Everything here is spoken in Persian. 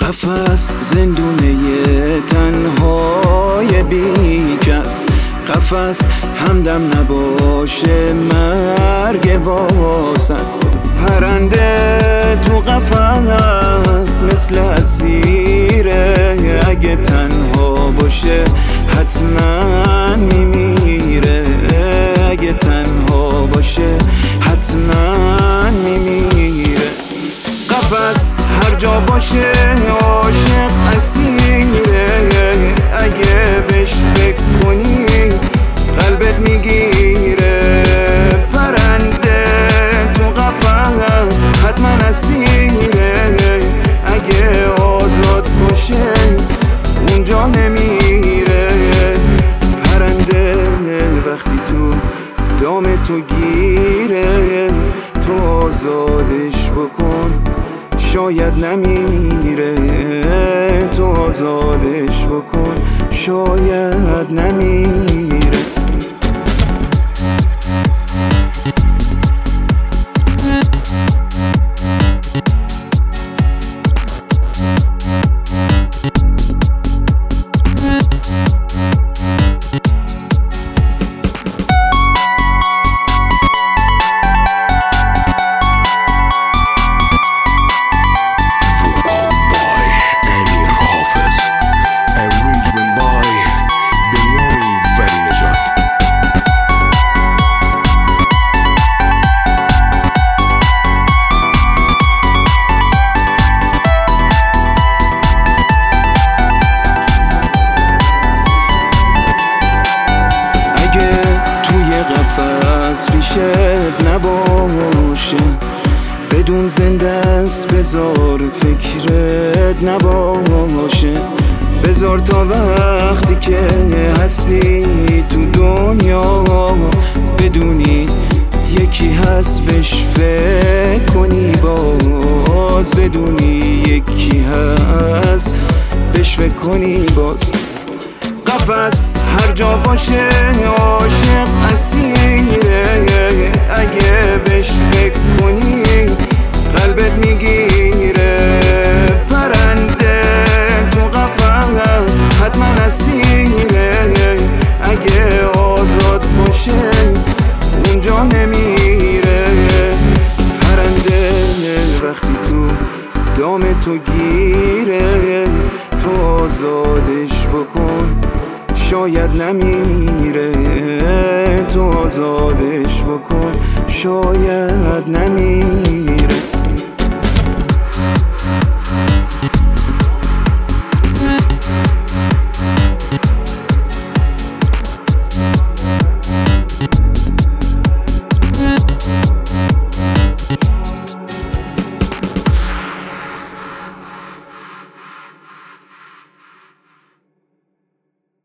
قفس زندونه تنهای بی کس، قفس همدم نباشه مرگ واسط. پرنده تو قفس مثل اسیره، اگه تنها باشه حتما میمیره، اگه تنها باشه حتما میمیره. قفس هر جا باشه عاشق اسیره، اگه بهش فکر کنی قلبت میگیره. پرنده تو قفس حتما اسیره، اگه آزاد باشه اونجا نمیره. پرنده وقتی تو دام تو گیره، تو آزادش بکن شاید نمیره، تو آزادش بکن شاید نمیره. قفس ریشت نباشه بدون زنده است، بذار فکرت نباشه. بذار تا وقتی که هستی تو دنیا بدونی یکی هست بهش فکر کنی، باز بدونی یکی هست بهش فکر کنی باز. قفس هر جا باشه عاشق اسیره، اگه بهش فکر کنی قلبت میگیره. پرنده تو قفس حتما اسیره، اگه آزاد باشه اونجا نمیره. پرنده وقتی تو دام تو گیره، تو آزادش بکن شاید نمیره، تو آزادش بکن شاید نمیره.